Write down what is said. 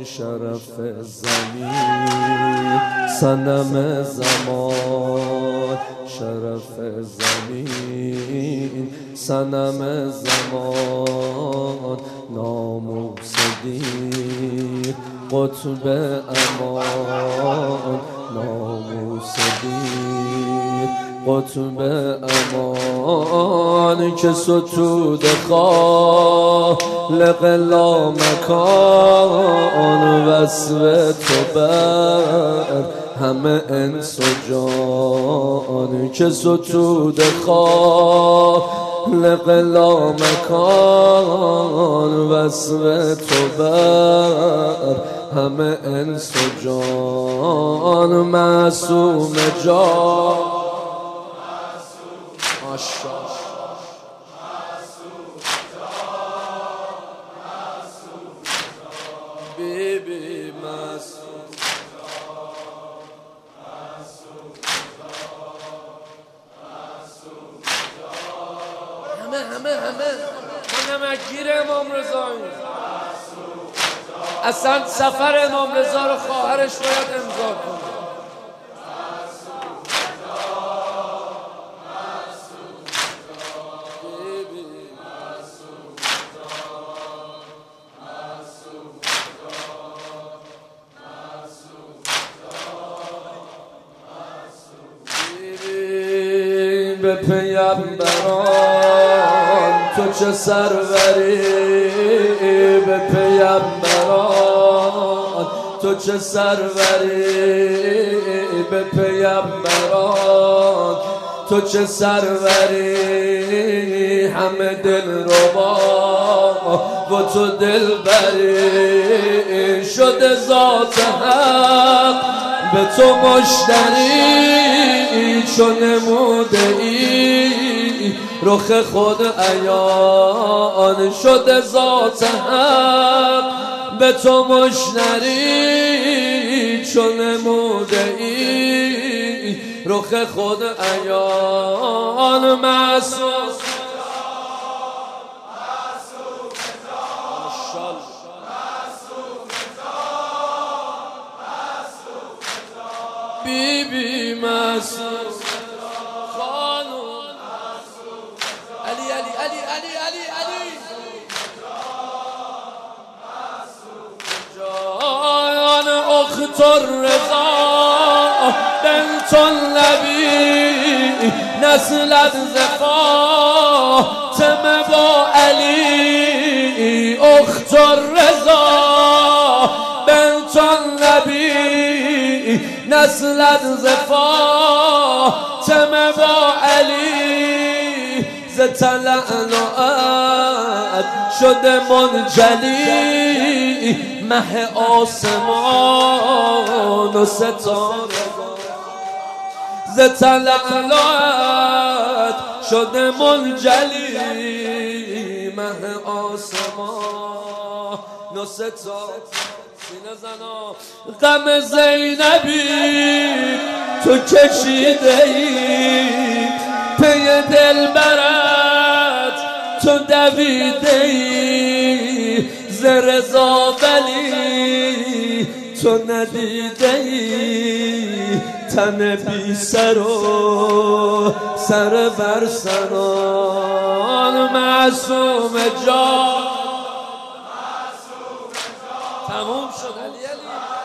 شرف زمین صنم زمان، شرف زمین صنم زمان، ناموس دین قطب امان، ناموس دین قطب امان، که ستود خالق لامکان، وصف تو بر همه انس و جان، که ستود خالق لامکان، وصف تو بر همه انس و جان، معصوم جان بیبی معصوم همه نمکگیر امام رضایی، اصلا سفر امام رضا رو خواهرش باید امضا کنه. به پیامبران تو چه سروری، به پیامبران تو چه سروری، به پیامبران تو چه سروری، همه دل ربا و تو دل بری، شده ذات حق به تو مشتری، چون نموده ای رخ خود عیان، شده ذات حق به تو مشتری، چون نموده ای رخ خود عیان، معصوم بیبی معصوم خانم علی علی علی علی علی علی جان اخت الرضا بنت النبی، نسلت ز فاطمه با علی، اخت الرضا بنت النبی، نسلت ز فاطمه با علی، ز تلعنت شده منجلی، مه آسمان و ستاره، ز تلعنت شده منجلی، مه آسمان و ستاره. غم زینبی تو کشیده ای، پی دل برد تو دویده ای، ز رضا ولی تو ندیده ای، تن بی سر و سر بر سنان، معصوم جان تموم شد علی علی.